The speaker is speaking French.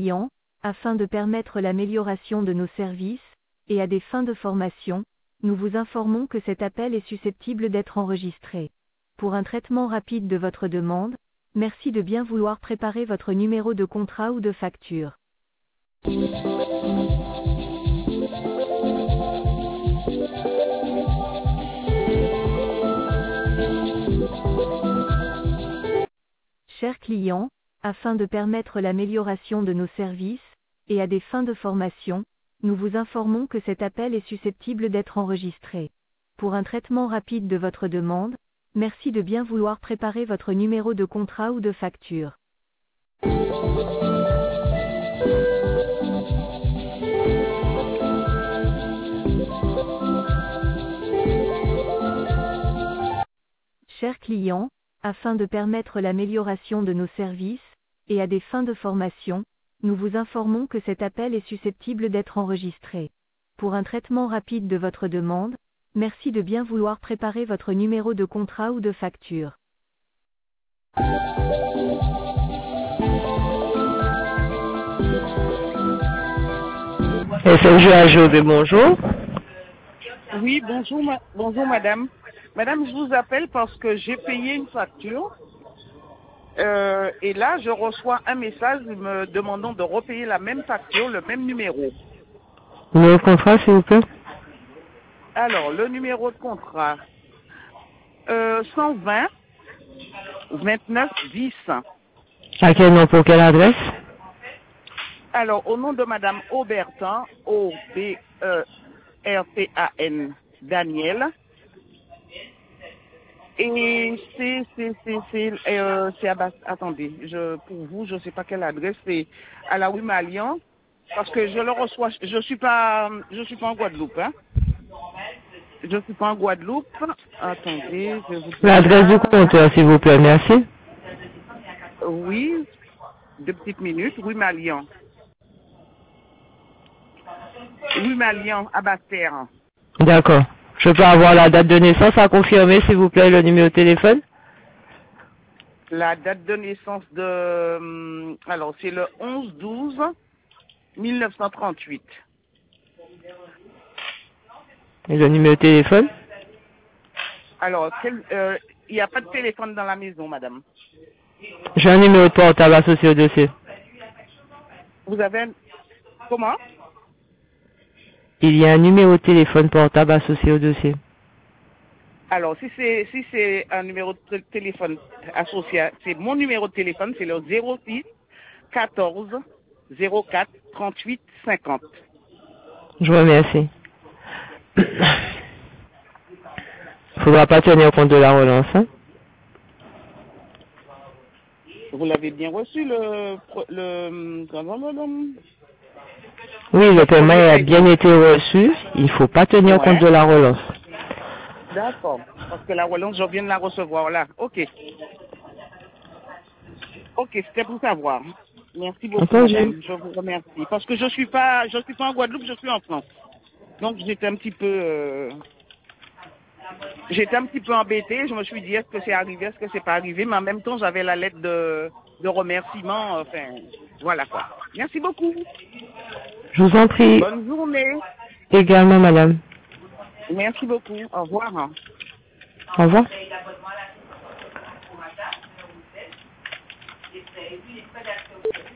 client, afin de permettre l'amélioration de nos services, et à des fins de formation, nous vous informons que cet appel est susceptible d'être enregistré. Pour un traitement rapide de votre demande, merci de bien vouloir préparer votre numéro de contrat ou de facture. Chers clients, afin de permettre l'amélioration de nos services, et à des fins de formation, nous vous informons que cet appel est susceptible d'être enregistré. Pour un traitement rapide de votre demande, merci de bien vouloir préparer votre numéro de contrat ou de facture. Chers clients, afin de permettre l'amélioration de nos services, et à des fins de formation, nous vous informons que cet appel est susceptible d'être enregistré. Pour un traitement rapide de votre demande, merci de bien vouloir préparer votre numéro de contrat ou de facture. FMG AGOB, bonjour. Oui, bonjour, bonjour madame. Madame, je vous appelle parce que j'ai payé une facture et là, je reçois un message me demandant de repayer la même facture, le même numéro. Le contrat, s'il vous plaît. Alors, le numéro de contrat, 120 29 10. À quel nom, pour quelle adresse? Alors, au nom de madame Aubertin, O-B-E-R-T-A-N, Daniel. Et c'est attendez, pour vous, je sais pas quelle adresse, c'est à la rue Malian, parce que je le reçois, je suis pas en Guadeloupe, hein. Je suis pas en Guadeloupe. Attendez, je vous dis L'adresse du compteur, s'il vous plaît, merci. Oui, 2 petites minutes, rue Malian. Rue Malian, à Basse-Terre. D'accord. Je peux avoir la date de naissance à confirmer, s'il vous plaît, le numéro de téléphone? La date de naissance de... alors, c'est le 11-12-1938. Et le numéro de téléphone? Alors, il n'y a pas de téléphone dans la maison, madame. J'ai un numéro de portable associé au dossier. Vous avez un... Comment? Il y a un numéro de téléphone portable associé au dossier. Alors, si c'est un numéro de téléphone associé, c'est mon numéro de téléphone, c'est le 06 14 04 38 50. Je vous remercie. Faudra pas tenir compte de la relance, hein? Vous l'avez bien reçu, Oui, le paiement a bien été reçu. Il faut pas tenir compte de la relance. D'accord. Parce que la relance, je viens de la recevoir là. Ok. Ok, c'était pour savoir. Merci beaucoup, Entendu. madame. Je vous remercie. Parce que je suis pas en Guadeloupe, je suis en France. Donc j'étais un petit peu embêtée. Je me suis dit, est-ce que c'est arrivé, est-ce que c'est pas arrivé, mais en même temps, j'avais la lettre de remerciement. Enfin, voilà quoi. Merci beaucoup. Je vous en prie. Bonne journée. Également, madame. Merci beaucoup. Au revoir. Au revoir.